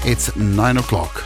It's 9 o'clock.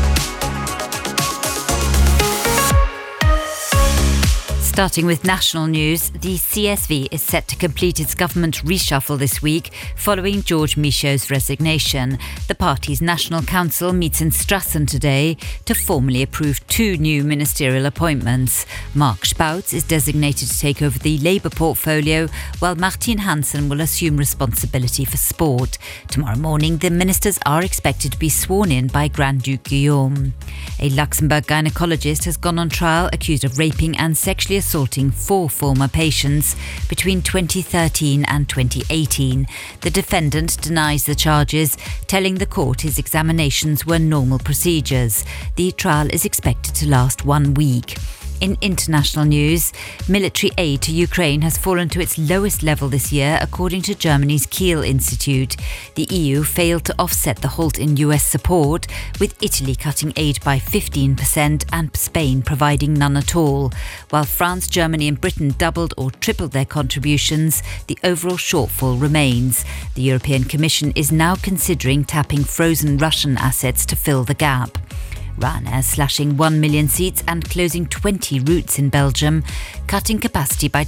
Starting with national news, the CSV is set to complete its government reshuffle this week following George Michaud's resignation. The party's National Council meets in Strassen today to formally approve 2 new ministerial appointments. Mark Spouts is designated to take over the Labour portfolio, while Martin Hansen will assume responsibility for sport. Tomorrow morning, the ministers are expected to be sworn in by Grand Duke Guillaume. A Luxembourg gynecologist has gone on trial accused of raping and sexually assaulting 4 former patients between 2013 and 2018. The defendant denies the charges, telling the court his examinations were normal procedures. The trial is expected to last 1 week. In international news, military aid to Ukraine has fallen to its lowest level this year, according to Germany's Kiel Institute. The EU failed to offset the halt in US support, with Italy cutting aid by 15% and Spain providing none at all. While France, Germany and Britain doubled or tripled their contributions, the overall shortfall remains. The European Commission is now considering tapping frozen Russian assets to fill the gap. Ryanair slashing 1 million seats and closing 20 routes in Belgium, cutting capacity by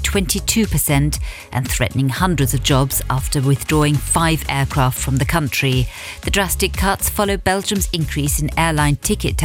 22% and threatening hundreds of jobs after withdrawing 5 aircraft from the country. The drastic cuts follow Belgium's increase in airline ticket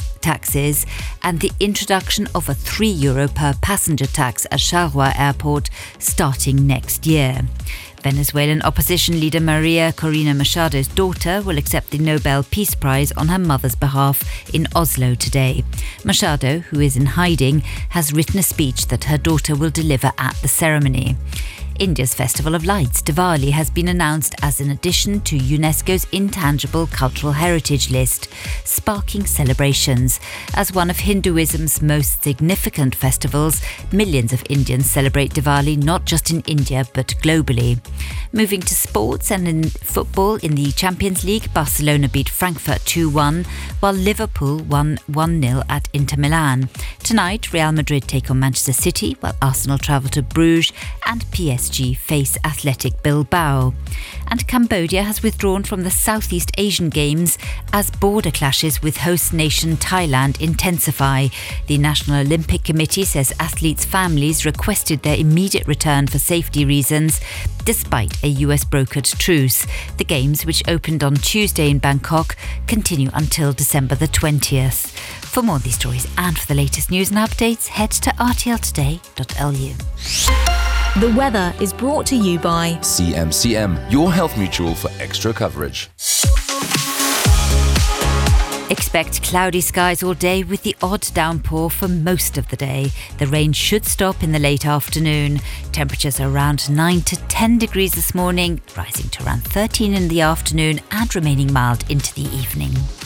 taxes and the introduction of a €3 per passenger tax at Charleroi Airport starting next year. Venezuelan opposition leader Maria Corina Machado's daughter will accept the Nobel Peace Prize on her mother's behalf in Oslo today. Machado, who is in hiding, has written a speech that her daughter will deliver at the ceremony. India's Festival of Lights, Diwali, has been announced as an addition to UNESCO's Intangible Cultural Heritage list, sparking celebrations. As one of Hinduism's most significant festivals, millions of Indians celebrate Diwali not just in India but globally. Moving to sports and in football, in the Champions League, Barcelona beat Frankfurt 2-1, while Liverpool won 1-0 at Inter Milan. Tonight, Real Madrid take on Manchester City, while Arsenal travel to Bruges and PSG face Athletic Bilbao. And Cambodia has withdrawn from the Southeast Asian Games as border clashes with host nation Thailand intensify. The National Olympic Committee says athletes' families requested their immediate return for safety reasons, despite a US brokered truce. The Games, which opened on Tuesday in Bangkok, continue until December the 20th. For more of these stories and for the latest news and updates, head to rtltoday.lu. The weather is brought to you by CMCM, your health mutual for extra coverage. Expect cloudy skies all day with the odd downpour for most of the day. The rain should stop in the late afternoon. Temperatures are around 9 to 10 degrees this morning, rising to around 13 in the afternoon and remaining mild into the evening.